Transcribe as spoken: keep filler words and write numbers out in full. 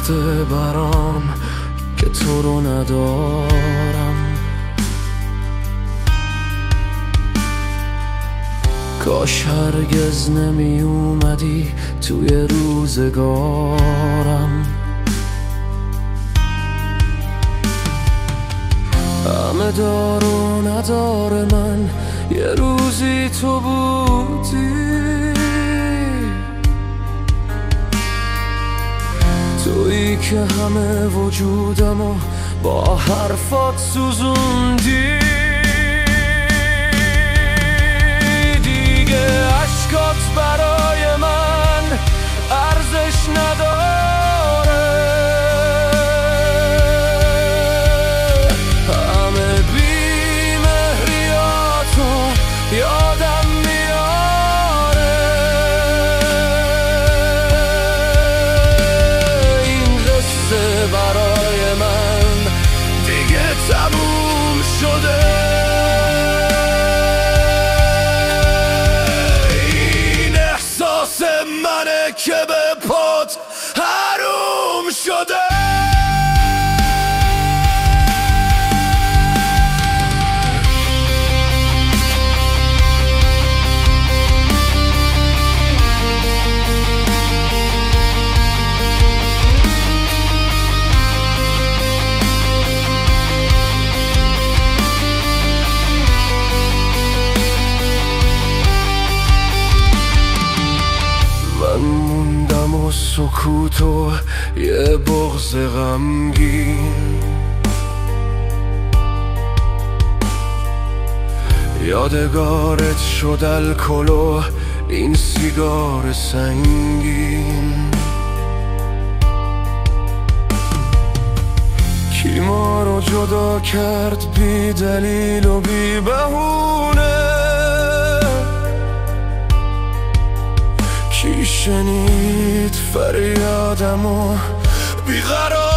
سخته برام که تو رو ندارم. کاش هرگز نمی اومدی توی روزگارم. همه دار و ندار من یه روزی تو بودی، تویی که همه وجودمو با حرفات سوزوندی. دیگه عشقات برای من ارزش نداره، همه بی‌مهریاتو یادم میاره. این قصه برای من دیگه تموم شده. این احساس منه که به پات حروم شده. من موندم و سکوت و یه بغض غمگین، یادگارت شد الکل و این سیگار سنگین. کی ما رو جدا کرد بی دلیل و بی بهونه؟ کی شنید فریادمو بیقرار